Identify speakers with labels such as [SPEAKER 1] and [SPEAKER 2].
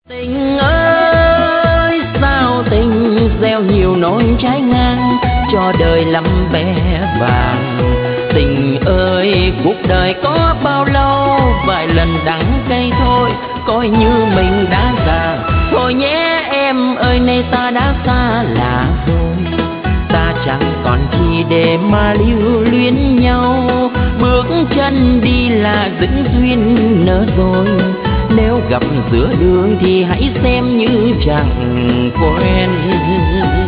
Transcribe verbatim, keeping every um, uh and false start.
[SPEAKER 1] Tình ơi sao tình gieo nhiều nỗi trái ngang, cho đời lắm bé vàng. Tình ơi cuộc đời có bao lâu, vài lần đắng cay thôi, coi như mình đã già. Thôi nhé em ơi nay ta đã xa lạ rồi, ta chẳng còn chi để mà lưu luyến nhau. Bước chân đi là dẫn duyên nỡ rồi, nếu gặp giữa đường thì hãy xem như chẳng quen.